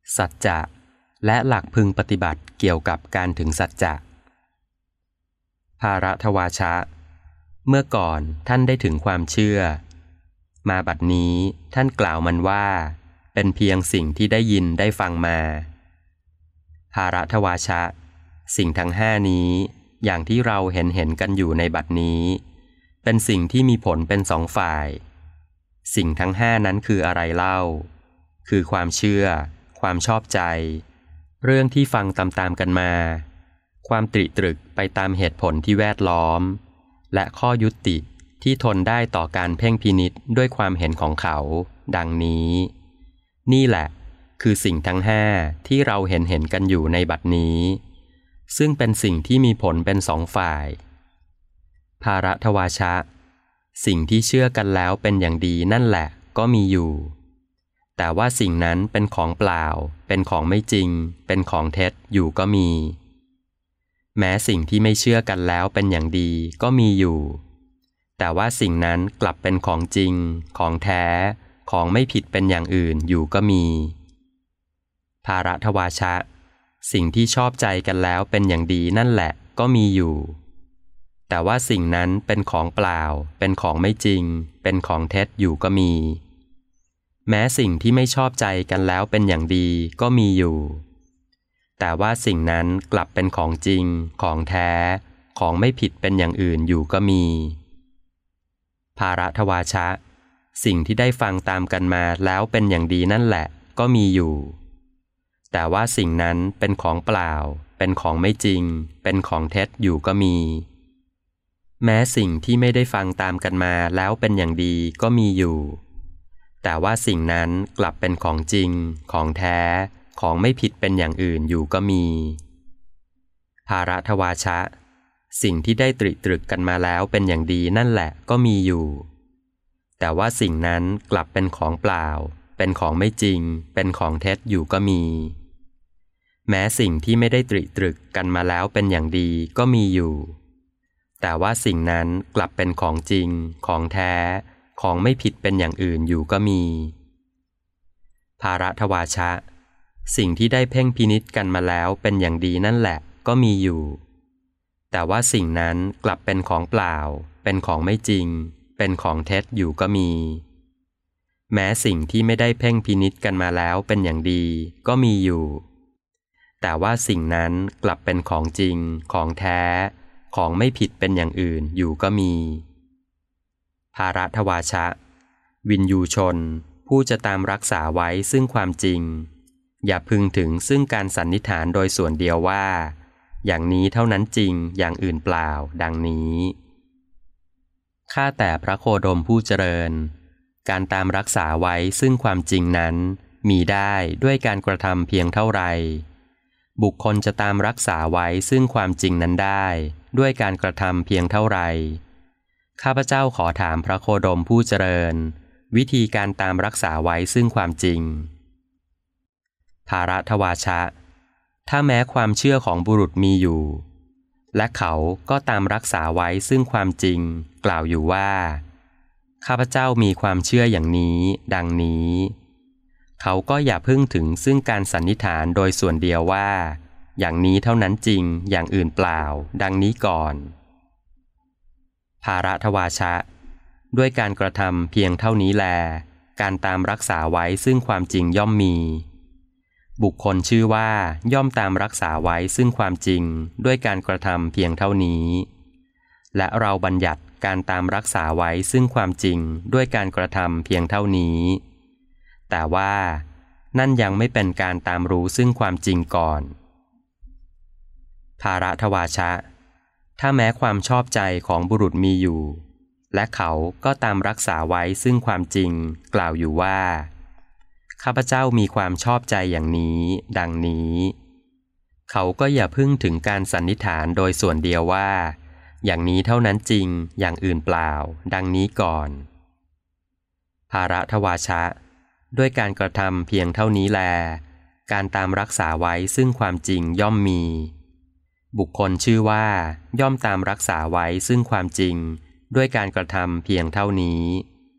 สัจจะและหลักพึงปฏิบัติเกี่ยวกับการถึงสัจจะภาระทวาชะเมื่อก่อนท่านได้ถึงความเชื่อมาบัดนี้ท่านกล่าวมันว่าเป็นเพียงสิ่งที่ได้ยินได้ฟังมาภาระทวาชะสิ่งทั้งห้านี้อย่างที่เราเห็นกันอยู่ในบัดนี้เป็นสิ่งที่มีผลเป็นสองฝ่ายสิ่งทั้งห้านั้นคืออะไรเล่าคือความเชื่อความชอบใจเรื่องที่ฟังตามๆกันมาความตริตรึกไปตามเหตุผลที่แวดล้อมและข้อยุติที่ทนได้ต่อการเพ่งพินิจด้วยความเห็นของเขาดังนี้นี่แหละคือสิ่งทั้งห้าที่เราเห็นกันอยู่ในบัดนี้ซึ่งเป็นสิ่งที่มีผลเป็นสองฝ่ายภาระทวาชะสิ่งที่เชื่อกันแล้วเป็นอย่างดีนั่นแหละก็มีอยู่แต่ว่าสิ่งนั้นเป็นของเปล่าเป็นของไม่จริงเป็นของเท็จอยู่ก็มีแม้สิ่งที่ไม่เชื่อกันแล้วเป็นอย่างดีก็มีอยู่แต่ว่าสิ่งนั้นกลับเป็นของจริงของแท้ของไม่ผิดเป็นอย่างอื่นอยู่ก็มีภาระทวาชะสิ่งที่ชอบใจกันแล้วเป็นอย่างดีนั่นแหละก็มีอยู่แต่ว่าสิ่งนั้นเป็นของเปล่าเป็นของไม่จริงเป็นของเท็จอยู่ก็มีแม้สิ่งที่ไม่ชอบใจกันแล้วเป็นอย่างดีก็มีอยู่แต่ว่าสิ่งนั้นกลับเป็นของจริงของแท้ของไม่ผิดเป็นอย่างอื่นอยู่ก็มีภาระทวาชะสิ่งที่ได้ฟังตามกันมาแล้วเป็นอย่างดีนั่นแหละก็มีอยู่แต่ว่าสิ่งนั้นเป็นของเปล่าเป็นของไม่จริงเป็นของเท็จอยู่ก็มีแม้สิ่งที่ไม่ได้ฟังตามกันมาแล้วเป็นอย่างดีก็มีอยู่แต่ว่าสิ่งนั้นกลับเป็นของจริงของแท้ของไม่ผิดเป็นอย่างอื่นอยู่ก็มีภาระทวาชะสิ่งที่ได้ตรึกกันมาแล้วเป็นอย่างดีนั่นแหละก็มีอยู่แต่ว่าสิ่งนั้นกลับเป็นของเปล่าเป็นของไม่จริงเป็นของเท็จอยู่ก็มีแม้สิ่งที่ไม่ได้ตรึกกันมาแล้วเป็นอย่างดีก็มีอยู่แต่ว่าสิ่งนั้นกลับเป็นของจริงของแท้ของไม่ผิดเป็นอย่างอื่นอยู่ก็มีภาระทวาชะสิ่งที่ได้เพ่งพินิจกันมาแล้วเป็นอย่างดีนั่นแหละก็มีอยู่แต่ว่าสิ่งนั้นกลับเป็นของเปล่าเป็นของไม่จริงเป็นของเท็จอยู่ก็มีแม้สิ่งที่ไม่ได้เพ่งพินิจกันมาแล้วเป็นอย่างดีก็มีอยู่แต่ว่าสิ่งนั้นกลับเป็นของจริงของแท้ของไม่ผิดเป็นอย่างอื่นอยู่ก็มีภาระทวาชะวินยูชนผู้จะตามรักษาไว้ซึ่งความจริงอย่าพึงถึงซึ่งการสันนิษฐานโดยส่วนเดียวว่าอย่างนี้เท่านั้นจริงอย่างอื่นเปล่าดังนี้ข้าแต่พระโคดมผู้เจริญการตามรักษาไว้ซึ่งความจริงนั้นมีได้ด้วยการกระทำเพียงเท่าไรบุคคลจะตามรักษาไว้ซึ่งความจริงนั้นได้ด้วยการกระทำเพียงเท่าไรข้าพเจ้าขอถามพระโคดมผู้เจริญวิธีการตามรักษาไว้ซึ่งความจริงภาระทวาชะถ้าแม้ความเชื่อของบุรุษมีอยู่และเขาก็ตามรักษาไว้ซึ่งความจริงกล่าวอยู่ว่าข้าพเจ้ามีความเชื่ออย่างนี้ดังนี้เขาก็อย่าพึ่งถึงซึ่งการสันนิษฐานโดยส่วนเดียวว่าอย่างนี้เท่านั้นจริงอย่างอื่นเปล่าดังนี้ก่อนภาระทวาชะด้วยการกระทำเพียงเท่านี้แลการตามรักษาไว้ซึ่งความจริงย่อมมีบุคคลชื่อว่าย่อมตามรักษาไว้ซึ่งความจริงด้วยการกระทำเพียงเท่านี้และเราบัญญัติการตามรักษาไว้ซึ่งความจริงด้วยการกระทำเพียงเท่านี้แต่ว่านั่นยังไม่เป็นการตามรู้ซึ่งความจริงก่อนภาระทวาชะถ้าแม้ความชอบใจของบุรุษมีอยู่และเขาก็ตามรักษาไว้ซึ่งความจริงกล่าวอยู่ว่าข้าพเจ้ามีความชอบใจอย่างนี้ดังนี้เขาก็อย่าพึ่งถึงการสันนิษฐานโดยส่วนเดียวว่าอย่างนี้เท่านั้นจริงอย่างอื่นเปล่าดังนี้ก่อนภาระทวาชะด้วยการกระทำเพียงเท่านี้แลการตามรักษาไว้ซึ่งความจริงย่อมมีบุคคลชื่อว่าย่อมตามรักษาไว้ซึ่งความจริงด้วยการกระทำเพียงเท่านี้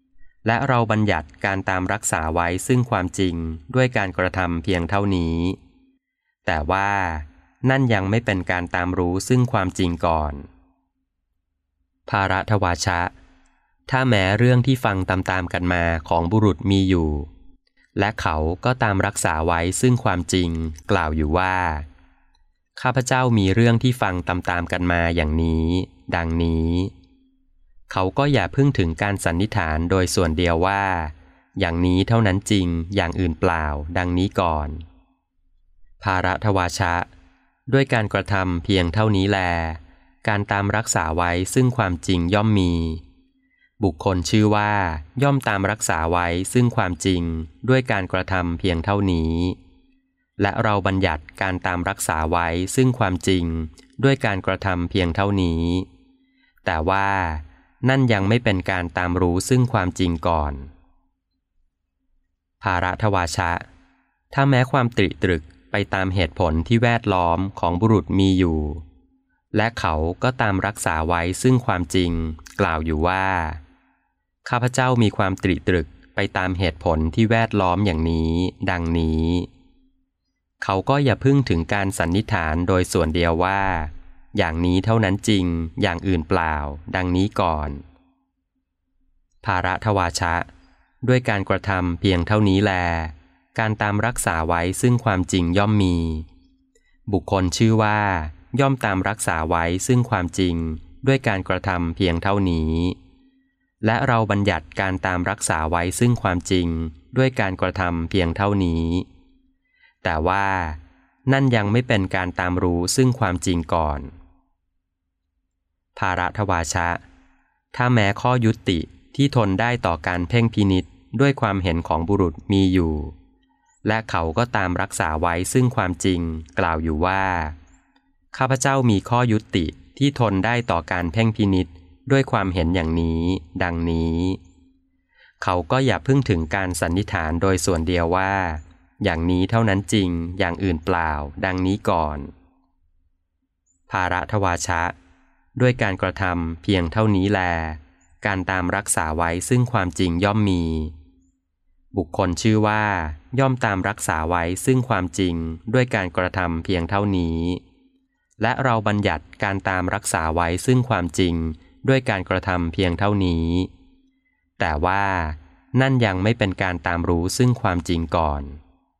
และเราบัญญัติการตามรักษาไว้ซึ่งความจริงด้วยการกระทำเพียงเท่านี้แต่ว่านั่นยังไม่เป็นการตามรู้ซึ่งความจริงก่อนภาระทวาชะถ้าแม้เรื่องที่ฟังตามๆกันมาของบุรุษมีอยู่และเขาก็ตามรักษาไว้ซึ่งความจริงกล่าวอยู่ว่าข้าพเจ้ามีเรื่องที่ฟังตามๆกันมาอย่างนี้ดังนี้เขาก็อย่าพึ่งถึงการสันนิษฐานโดยส่วนเดียวว่าอย่างนี้เท่านั้นจริงอย่างอื่นเปล่าดังนี้ก่อนภาระทวาชะด้วยการกระทำเพียงเท่านี้แลการตามรักษาไว้ซึ่งความจริงย่อมมีบุคคลชื่อว่าย่อมตามรักษาไว้ซึ่งความจริงด้วยการกระทำเพียงเท่านี้และเราบัญญัติการตามรักษาไว้ซึ่งความจริงด้วยการกระทำเพียงเท่านี้แต่ว่านั่นยังไม่เป็นการตามรู้ซึ่งความจริงก่อนภาระทวาชะถ้าแม้ความตริตรึกไปตามเหตุผลที่แวดล้อมของบุรุษมีอยู่และเขาก็ตามรักษาไว้ซึ่งความจริงกล่าวอยู่ว่าข้าพเจ้ามีความตริตรึกไปตามเหตุผลที่แวดล้อมอย่างนี้ดังนี้เขาก็อย่าพึ่งถึงการสันนิษฐานโดยส่วนเดียวว่าอย่างนี้เท่านั้นจริงอย่างอื่นเปล่าดังนี้ก่อนภาระทวาชะด้วยการกระทำเพียงเท่านี้แลการตามรักษาไว้ซึ่งความจริงย่อมมีบุคคลชื่อว่าย่อมตามรักษาไว้ซึ่งความจริงด้วยการกระทำเพียงเท่านี้และเราบัญญัติการตามรักษาไว้ซึ่งความจริงด้วยการกระทำเพียงเท่านี้แต่ว่านั่นยังไม่เป็นการตามรู้ซึ่งความจริงก่อนภาระทวาชะถ้าแม้ข้อยุติที่ทนได้ต่อการเพ่งพินิจด้วยความเห็นของบุรุษมีอยู่และเขาก็ตามรักษาไว้ซึ่งความจริงกล่าวอยู่ว่าข้าพเจ้ามีข้อยุติที่ทนได้ต่อการเพ่งพินิจด้วยความเห็นอย่างนี้ดังนี้เขาก็อย่าพึ่งถึงการสันนิษฐานโดยส่วนเดียวว่าอย่างนี้เท่านั้นจริงอย่างอื่นเปล่าดังนี้ก่อนภาระทวาชะด้วยการกระทำเพียงเท่านี้แลการตามรักษาไว้ซึ่งความจริงย่อมมีบุคคลชื่อว่าย่อมตามรักษาไว้ซึ่งความจริงด้วยการกระทำเพียงเท่านี้และเราบัญญัติการตามรักษาไว้ซึ่งความจริงด้วยการกระทำเพียงเท่านี้แต่ว่านั่นยังไม่เป็นการตามรู้ซึ่งความจริงก่อน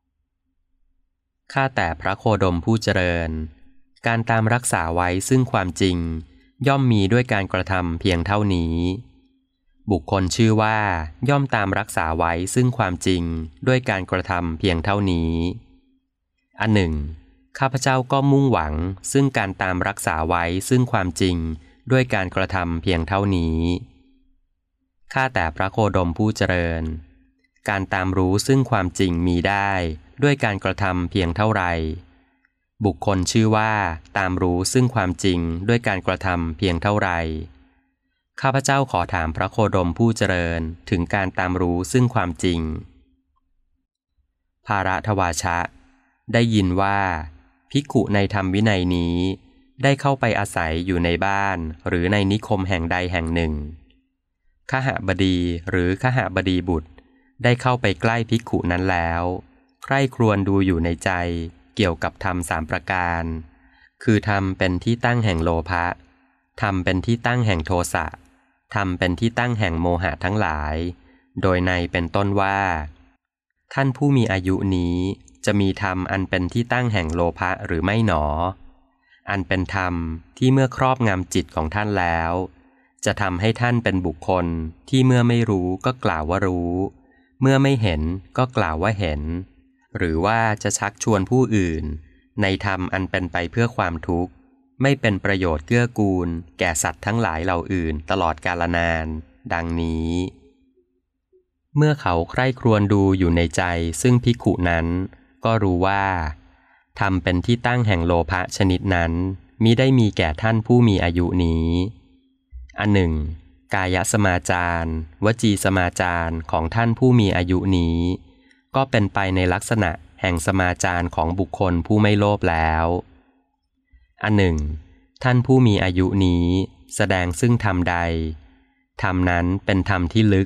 ข้าแต่พระโคดมผู้เจริญการตามรักษาไว้ซึ่งความจริงย่อมมีด้วยการกระทำเพียงเท่านี้บุคคลชื่อว่าย่อมตามรักษาไว้ซึ่งความจริงด้วยการกระทำเพียงเท่านี้อันหนึ่งข้าพเจ้าก็มุ่งหวังซึ่งการตามรักษาไว้ซึ่งความจริงด้วยการกระทำเพียงเท่านี้ข้าแต่พระโคดมผู้เจริญการตามรู้ซึ่งความจริงมีได้ด้วยการกระทำเพียงเท่าไรบุคคลชื่อว่าตามรู้ซึ่งความจริงด้วยการกระทำเพียงเท่าไรข้าพเจ้าขอถามพระโคดมผู้เจริญถึงการตามรู้ซึ่งความจริงภาระทวาชะได้ยินว่าภิกขุในธรรมวินัยนี้ได้เข้าไปอาศัยอยู่ในบ้านหรือในนิคมแห่งใดแห่งหนึ่งคหบดีหรือคหบดีบุตรได้เข้าไปใกล้ภิกขุนั้นแล้วใคร่ครวญดูอยู่ในใจเกี่ยวกับธรรมสามประการคือธรรมเป็นที่ตั้งแห่งโลภะธรรมเป็นที่ตั้งแห่งโทสะธรรมเป็นที่ตั้งแห่งโมหะทั้งหลายโดยในเป็นต้นว่าท่านผู้มีอายุนี้จะมีธรรมอันเป็นที่ตั้งแห่งโลภะหรือไม่หนออันเป็นธรรมที่เมื่อครอบงำจิตของท่านแล้วจะทำให้ท่านเป็นบุคคลที่เมื่อไม่รู้ก็กล่าวว่ารู้เมื่อไม่เห็นก็กล่าวว่าเห็นหรือว่าจะชักชวนผู้อื่นในธรรมอันเป็นไปเพื่อความทุกข์ไม่เป็นประโยชน์เกื้อกูลแก่สัตว์ทั้งหลายเหล่าอื่นตลอดกาลนานดังนี้เมื่อเขาใคร่ครวญดูอยู่ในใจซึ่งภิกขุนั้นก็รู้ว่าธรรมเป็นที่ตั้งแห่งโลภะชนิดนั้นมิได้มีแก่ท่านผู้มีอายุนี้อันหนึ่งกายสมาจารวจีสมาจารของท่านผู้มีอายุนี้ก็เป็นไปในลักษณะแห่งสมาจารของบุคคลผู้ไม่โลภแล้วอันหนึ่งท่านผู้มีอายุนี้แสดงซึ่งธรรมใดธรรมนั้นเป็นธรรมที่ลึก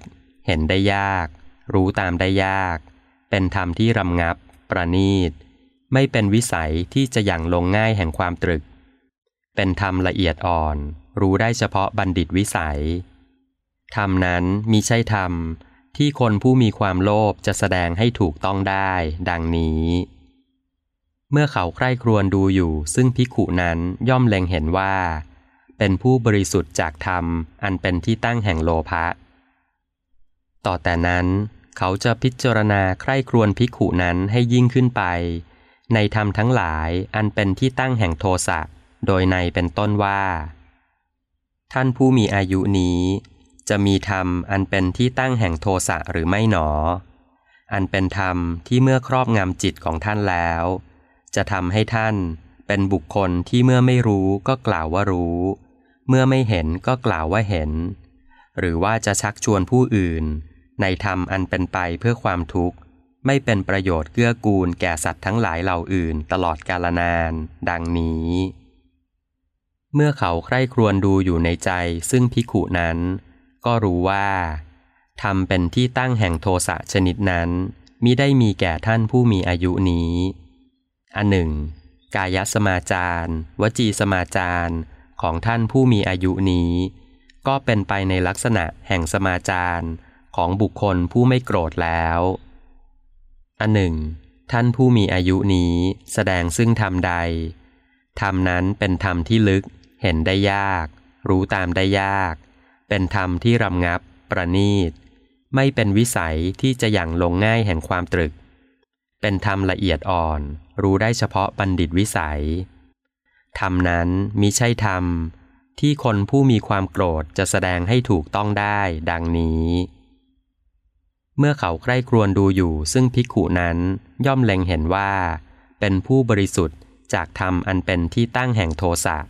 เห็นได้ยากรู้ตามได้ยากเป็นธรรมที่รำงับประณีตไม่เป็นวิสัยที่จะหยั่งลงง่ายแห่งความตรึกเป็นธรรมละเอียดอ่อนรู้ได้เฉพาะบัณฑิตวิสัยธรรมนั้นมิใช่ธรรมที่คนผู้มีความโลภจะแสดงให้ถูกต้องได้ดังนี้เมื่อเขาใคร่ครวญดูอยู่ซึ่งภิกขุนั้นย่อมเล็งเห็นว่าเป็นผู้บริสุทธิ์จากธรรมอันเป็นที่ตั้งแห่งโลภะต่อแต่นั้นเขาจะพิจารณาใคร่ครวญภิกขุนั้นให้ยิ่งขึ้นไปในธรรมทั้งหลายอันเป็นที่ตั้งแห่งโทสะโดยในเป็นต้นว่าท่านผู้มีอายุนี้จะมีธรรมอันเป็นที่ตั้งแห่งโทสะหรือไม่หนออันเป็นธรรมที่เมื่อครอบงำจิตของท่านแล้วจะทำให้ท่านเป็นบุคคลที่เมื่อไม่รู้ก็กล่าวว่ารู้เมื่อไม่เห็นก็กล่าวว่าเห็นหรือว่าจะชักชวนผู้อื่นในธรรมอันเป็นไปเพื่อความทุกข์ไม่เป็นประโยชน์เกื้อกูลแก่สัตว์ทั้งหลายเหล่าอื่นตลอดกาลนานดังนี้เมื่อเขาใคร่ครวญดูอยู่ในใจซึ่งภิกขุนั้นก็รู้ว่าธรรมเป็นที่ตั้งแห่งโทสะชนิดนั้นมิได้มีแก่ท่านผู้มีอายุนี้อันหนึ่งกายสมาจารวจีสมาจารของท่านผู้มีอายุนี้ก็เป็นไปในลักษณะแห่งสมาจารของบุคคลผู้ไม่โกรธแล้วอันหนึ่งท่านผู้มีอายุนี้แสดงซึ่งธรรมใดธรรมนั้นเป็นธรรมที่ลึกเห็นได้ยากรู้ตามได้ยากเป็นธรรมที่รำงับประณีตไม่เป็นวิสัยที่จะหยั่งลงง่ายแห่งความตรึกเป็นธรรมละเอียดอ่อนรู้ได้เฉพาะบัณฑิตวิสัยธรรมนั้นมิใช่ธรรมที่คนผู้มีความโกรธจะแสดงให้ถูกต้องได้ดังนี้เมื่อเขาใคร่ครวญดูอยู่ซึ่งภิกขุนั้นย่อมเล็งเห็นว่าเป็นผู้บริสุทธิ์จากธรรมอันเป็นที่ตั้งแห่งโทสะ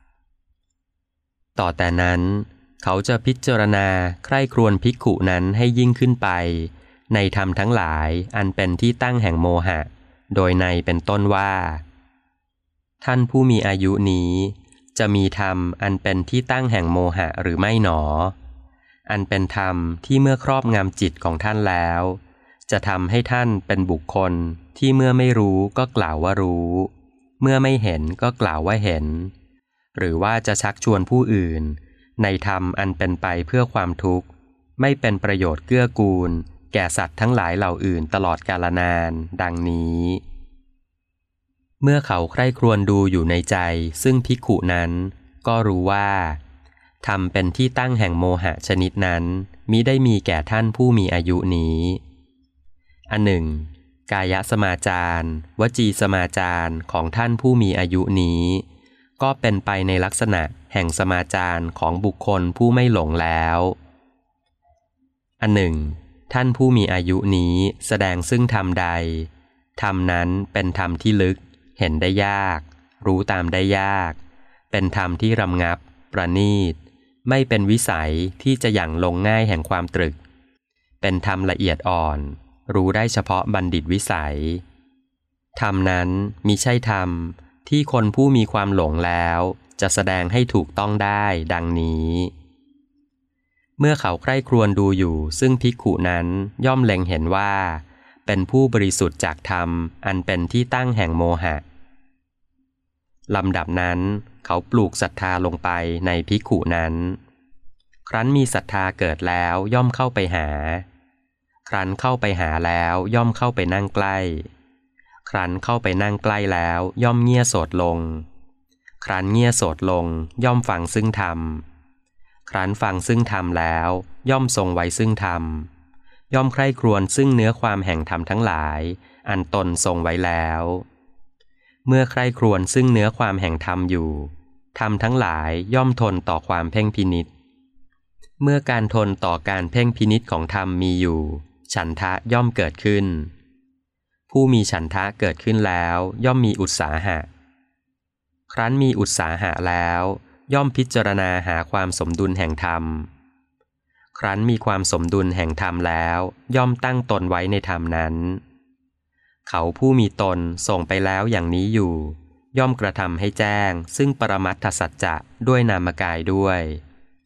ต่อแต่นั้นเขาจะพิจารณาใคร่ครวญภิกขุนั้นให้ยิ่งขึ้นไปในธรรมทั้งหลายอันเป็นที่ตั้งแห่งโมหะโดยในเป็นต้นว่าท่านผู้มีอายุนี้จะมีธรรมอันเป็นที่ตั้งแห่งโมหะหรือไม่หนออันเป็นธรรมที่เมื่อครอบงำจิตของท่านแล้วจะทำให้ท่านเป็นบุคคลที่เมื่อไม่รู้ก็กล่าวว่ารู้เมื่อไม่เห็นก็กล่าวว่าเห็นหรือว่าจะชักชวนผู้อื่นในธรรมอันเป็นไปเพื่อความทุกข์ไม่เป็นประโยชน์เกื้อกูลแก่สัตว์ทั้งหลายเหล่าอื่นตลอดกาลนานดังนี้เมื่อเขาใคร่ครวญดูอยู่ในใจซึ่งภิกขุนั้นก็รู้ว่าธรรมเป็นที่ตั้งแห่งโมหะชนิดนั้นมิได้มีแก่ท่านผู้มีอายุนี้อันหนึ่งกายสมาจารวจีสมาจารของท่านผู้มีอายุนี้ก็เป็นไปในลักษณะแห่งสมาจารของบุคคลผู้ไม่หลงแล้วอันหนึ่งท่านผู้มีอายุนี้แสดงซึ่งธรรมใดธรรมนั้นเป็นธรรมที่ลึกเห็นได้ยากรู้ตามได้ยากเป็นธรรมที่รำงับประณีตไม่เป็นวิสัยที่จะหยั่งลงง่ายแห่งความตรึกเป็นธรรมละเอียดอ่อนรู้ได้เฉพาะบัณฑิตวิสัยธรรมนั้นมิใช่ธรรมที่คนผู้มีความหลงแล้วจะแสดงให้ถูกต้องได้ดังนี้เมื่อเขาใคร่ครวญดูอยู่ซึ่งภิกขุนั้นย่อมเล็งเห็นว่าเป็นผู้บริสุทธิ์จากธรรมอันเป็นที่ตั้งแห่งโมหะลำดับนั้นเขาปลูกศรัทธาลงไปในภิกขุนั้นครั้นมีศรัทธาเกิดแล้วย่อมเข้าไปหาครั้นเข้าไปหาแล้วย่อมเข้าไปนั่งใกล้ครั้นเข้าไปนั่งใกล้แล้วย่อมเงี่ยโสดลงครั้นเงี่ยโสดลงย่อมฟังซึ่งธรรมครั้นฟังซึ่งธรรมแล้วย่อมทรงไว้ซึ่งธรรมย่อมใคร่ครวญซึ่งเนื้อความแห่งธรรมทั้งหลายอันตนทรงไว้แล้วเมื่อใคร่ครวญซึ่งเนื้อความแห่งธรรมอยู่ธรรมทั้งหลายย่อมทนต่อความเพ่งพินิจเมื่อการทนต่อการเพ่งพินิจของธรรมมีอยู่ฉันทะย่อมเกิดขึ้นผู้มีฉันทะเกิดขึ้นแล้วย่อมมีอุตสาหะครั้นมีอุตสาหะแล้วย่อมพิจารณาหาความสมดุลแห่งธรรมครั้นมีความสมดุลแห่งธรรมแล้วย่อมตั้งตนไว้ในธรรมนั้นเขาผู้มีตนส่งไปแล้วอย่างนี้อยู่ย่อมกระทำให้แจ้งซึ่งปรมัตถสัจจะด้วยนามกายด้วย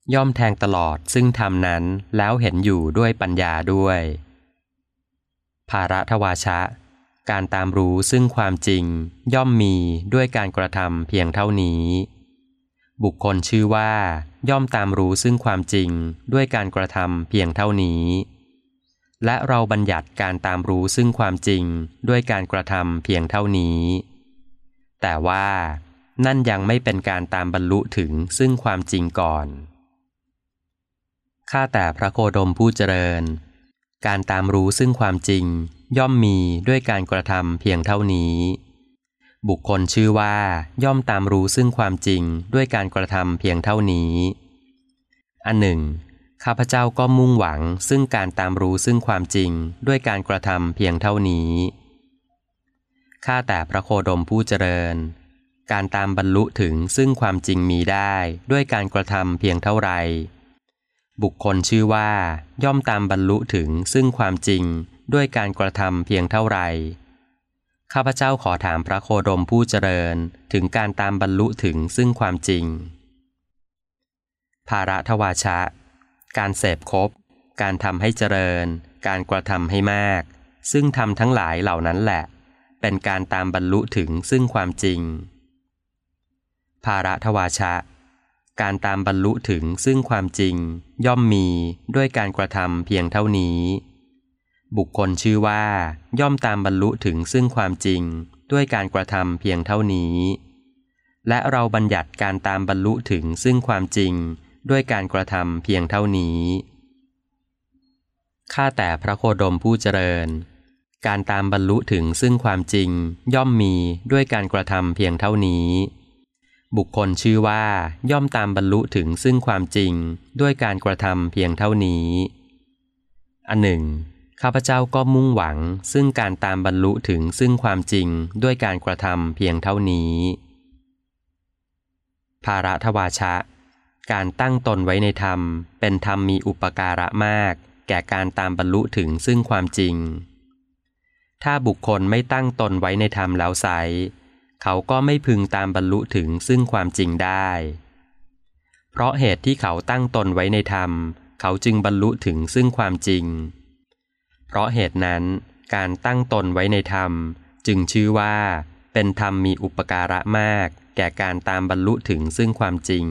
ย่อมแทงตลอดซึ่งธรรมนั้นแล้วเห็นอยู่ด้วยปัญญาด้วยภาระทวาชะการตามรู้ซึ่งความจริงย่อมมีด้วยการกระทำเพียงเท่านี้บุคคลชื่อว่าย่อมตามรู้ซึ่งความจริงด้วยการกระทำเพียงเท่านี้และเราบัญญัติการตามรู้ซึ่งความจริงด้วยการกระทำเพียงเท่านี้แต่ว่านั่นยังไม่เป็นการตามบรรลุถึงซึ่งความจริงก่อนข้าแต่พระโคดมผู้เจริญการตามรู้ซึ่งความจริงย่อมมีด้วยการกระทำเพียงเท่านี้บุคคลชื่อว่าย่อมตามรู้ซึ่งความจริงด้วยการกระทำเพียงเท่านี้อันหนึ่งข้าพเจ้าก็มุ่งหวังซึ่งการตามรู้ซึ่งความจริงด้วยการกระทำเพียงเท่านี้ข้าแต่พระโคดมผู้เจริญการตามบรรลุถึงซึ่งความจริงมีได้ด้วยการกระทำเพียงเท่าไรบุคคลชื่อว่าย่อมตามบรรลุถึงซึ่งความจริงด้วยการกระทำเพียงเท่าไรข้าพเจ้าขอถามพระโคดมผู้เจริญถึงการตามบรรลุถึงซึ่งความจริงภาระทวาชะการเสพคบการทำให้เจริญการกระทำให้มากซึ่งทำทั้งหลายเหล่านั้นแหละเป็นการตามบรรลุถึงซึ่งความจริงภาระทวาชะการตามบรรลุถึงซึ่งความจริงย่อมมีด้วยการกระทำเพียงเท่านี้บุคคลชื่อว่าย่อมตามบรรลุถึงซึ่งความจริงด้วยการกระทำเพียงเท่านี้และเราบัญญัติการตามบรรลุถึงซึ่งความจริงด้วยการกระทำเพียงเท่านี้ข้าแต่พระโคดมผู้เจริญการตามบรรลุถึงซึ่งความจริงย่อมมีด้วยการกระทำเพียงเท่านี้บุคคลชื่อว่าย่อมตามบรรลุถึงซึ่งความจริงด้วยการกระทำเพียงเท่านี้อันหนึ่งข้าพเจ้าก็มุ่งหวังซึ่งการตามบรรลุถึงซึ่งความจริงด้วยการกระทำเพียงเท่านี้ภาระทวาชะการตั้งตนไว้ในธรรมเป็นธรรมมีอุปการะมากแก่การตามบรรลุถึงซึ่งความจริงถ้าบุคคลไม่ตั้งตนไว้ในธรรมแล้วไซร้เขาก็ไม่พึงตามบรรลุถึงซึ่งความจริงได้เพราะเหตุที่เขาตั้งตนไว้ในธรรมเขาจึงบรรลุถึงซึ่งความจริงเพราะเหตุนั้นการตั้งตนไว้ในธรรมจึงชื่อว่าเป็นธรรมมีอุปการะมากแก่การตามบรรลุถึงซึ่งความจริง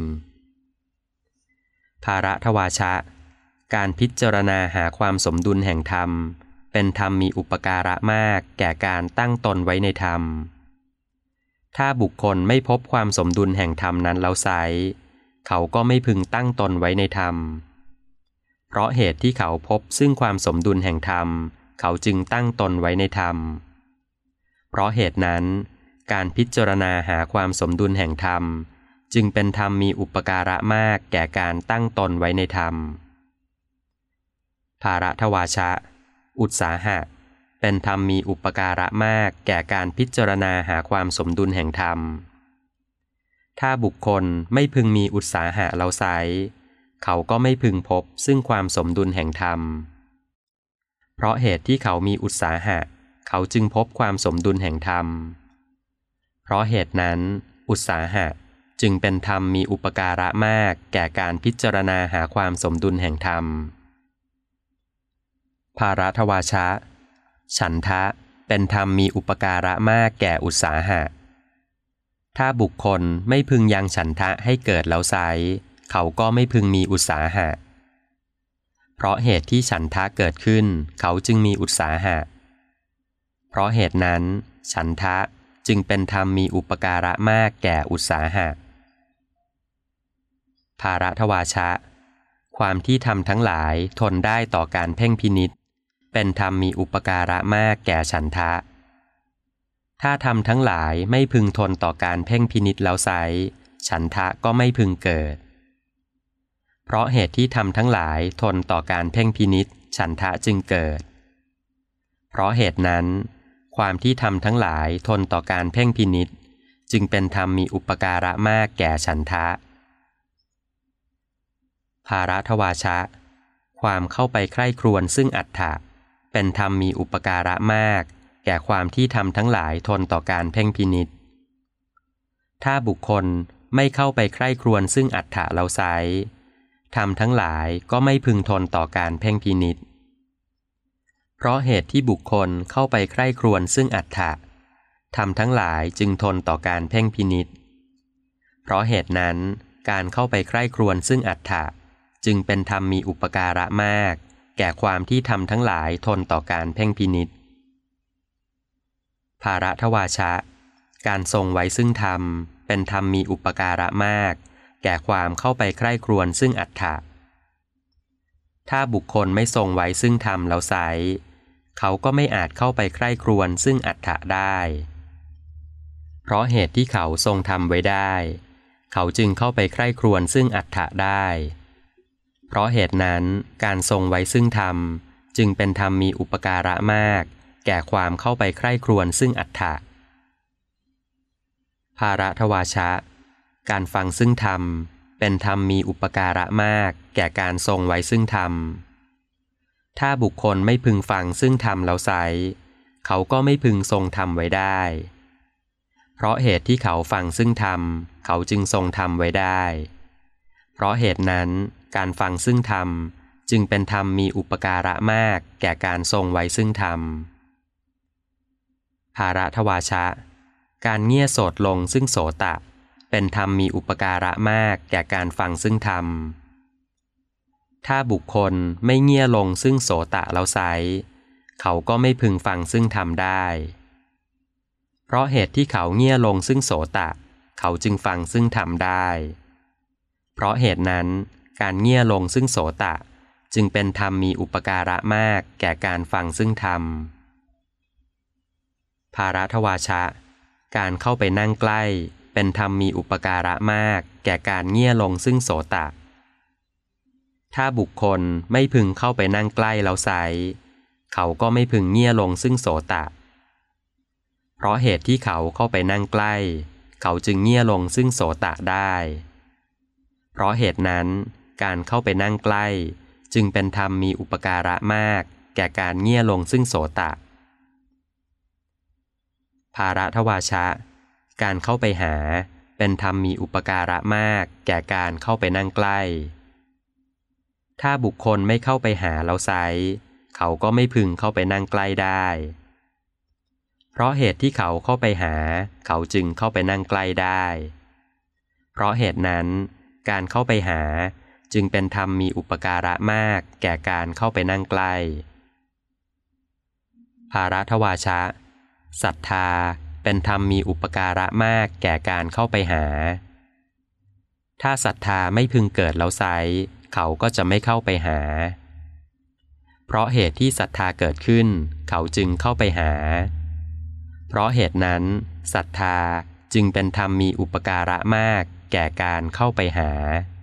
ภาระทวาชะการพิจารณาหาความสมดุลแห่งธรรมเป็นธรรมมีอุปการะมากแก่การตั้งตนไว้ในธรรมถ้าบุคคลไม่พบความสมดุลแห่งธรรมนั้นแล้วไซร้เขาก็ไม่พึงตั้งตนไว้ในธรรมเพราะเหตุที่เขาพบซึ่งความสมดุลแห่งธรรมเขาจึงตั้งตนไว้ในธรรมเพราะเหตุนั้นการพิจารณาหาความสมดุลแห่งธรรมจึงเป็นธรรมมีอุปการะมากแก่การตั้งตนไว้ในธรรมภาระทวาชะอุตสาหะเป็นธรรมมีอุปการะมากแก่การพิจารณาหาความสมดุลแห่งธรรมถ้าบุคคลไม่พึงมีอุตสาหะแล้วไซร้เขาก็ไม่พึงพบซึ่งความสมดุลแห่งธรรมเพราะเหตุที่เขามีอุตสาหะเขาจึงพบความสมดุลแห่งธรรมเพราะเหตุนั้นอุตสาหะจึงเป็นธรรมมีอุปการะมากแก่การพิจารณาหาความสมดุลแห่งธรรมภาระทวาชะฉันทะเป็นธรรมมีอุปการะมากแก่อุตสาหะถ้าบุคคลไม่พึงยังฉันทะให้เกิดแล้วไซร้เขาก็ไม่พึงมีอุตสาหะเพราะเหตุที่ฉันทะเกิดขึ้นเขาจึงมีอุตสาหะเพราะเหตุนั้นฉันทะจึงเป็นธรรมมีอุปการะมากแก่อุตสาหะภาระทวาชะความที่ธรรมทั้งหลายทนได้ต่อการเพ่งพินิจเป็นธรรมมีอุปการะมากแก่ฉันทะถ้าธรรมทั้งหลายไม่พึงทนต่อการเพ่งพินิจแล้วไซร้ฉันทะก็ไม่พึงเกิดเพราะเหตุที่ธรรมทั้งหลายทนต่อการเพ่งพินิจฉันทะจึงเกิดเพราะเหตุนั้นความที่ธรรมทั้งหลายทนต่อการเพ่งพินิจจึงเป็นธรรมมีอุปการะมากแก่ฉันทะภาระทวาชะความเข้าไปใคร่ครวญซึ่งอัตถะเป็นธรรมมีอุปการะมากแก่ความที่ธรรมทั้งหลายทนต่อการเพ่งพินิจถ้าบุคคลไม่เข้าไปใคร่ครวญซึ่งอัตถะแล้วไซร้ธรรมทั้งหลายก็ไม่พึงทนต่อการเพ่งพินิจเพราะเหตุที่บุคคลเข้าไปใคร่ครวญซึ่งอัตถะธรรมทั้งหลายจึงทนต่อการเพ่งพินิจเพราะเหตุนั้นการเข้าไปใคร่ครวญซึ่งอัตถะจึงเป็นธรรมมีอุปการะมากแก่ความที่ธรรมทั้งหลายทนต่อการเพ่งพินิจภาระทวาชะการทรงไว้ซึ่งธรรมเป็นธรรมมีอุปการะมากแก่ความเข้าไปใคร่ครวญซึ่งอัตถะถ้าบุคคลไม่ทรงไว้ซึ่งธรรมแล้วไซร้เขาก็ไม่อาจเข้าไปใคร่ครวญซึ่งอัตถะได้เพราะเหตุที่เขาทรงทำไว้ได้เขาจึงเข้าไปใคร่ครวญซึ่งอัตถะได้เพราะเหตุนั้นการทรงไว้ซึ่งธรรมจึงเป็นธรรมมีอุปการะมากแก่ความเข้าไปใคร่ครวญซึ่งอัตถะภาระทวาชะการฟังซึ่งธรรมเป็นธรรมมีอุปการะมากแก่การทรงไว้ซึ่งธรรมถ้าบุคคลไม่พึงฟังซึ่งธรรมแล้วไซร้เขาก็ไม่พึงทรงธรรมไว้ได้เพราะเหตุที่เขาฟังซึ่งธรรมเขาจึงทรงธรรมไว้ได้เพราะเหตุนั้นการฟังซึ่งธรรมจึงเป็นธรรมมีอุปการะมากแก่การทรงไว้ซึ่งธรรมภาระทวาชะการเงี่ยโสตลงซึ่งโสตะเป็นธรรมมีอุปการะมากแก่การฟังซึ่งธรรมถ้าบุคคลไม่เงี่ยลงซึ่งโสตะแล้วไซร้เขาก็ไม่พึงฟังซึ่งธรรมได้เพราะเหตุที่เขาเงี่ยลงซึ่งโสตะเขาจึงฟังซึ่งธรรมได้เพราะเหตุนั้นการเงี่ยลงซึ่งโสตะจึงเป็นธรรมมีอุปการะมากแก่การฟังซึ่งธรรมภาระทวาชะการเข้าไปนั่งใกล้เป็นธรรมมีอุปการะมากแก่การเงี่ยลงซึ่งโสตะถ้าบุคคลไม่พึงเข้าไปนั่งใกล้แล้วไซร้เขาก็ไม่พึงเงี่ยลงซึ่งโสตะเพราะเหตุที่เขาเข้าไปนั่งใกล้เขาจึงเงี่ยลงซึ่งโสตะได้เพราะเหตุนั้นการเข้าไปนั่งใกล้จึงเป็นธรรมมีอุปการะมากแก่การเงี่ยลงซึ่งโสตะภาระทวาชะการเข้าไปหาเป็นธรรมมีอุปการะมากแก่การเข้าไปนั่งใกล้ถ้าบุคคลไม่เข้าไปหาแล้วไซร้เขาก็ไม่พึงเข้าไปนั่งใกล้ได้เพราะเหตุที่เขาเข้าไปหาเขาจึงเข้าไปนั่งใกล้ได้เพราะเหตุนั้นการเข้าไปหาจึงเป็นธรรมมีอุปการะมากแก่การเข้าไปนั่งใกล้ภาระทวาชะศรัทธาเป็นธรรมมีอุปการะมากแก่การเข้าไปหาถ้าศรัทธาไม่พึงเกิดแล้วไซร้เขาก็จะไม่เข้าไปหาเพราะเหตุที่ศรัทธาเกิดขึ้นเขาจึงเข้าไปหาเพราะเหตุนั้นศรัทธาจึงเป็นธรรมมีอุปการะมากแก่การเข้าไปหา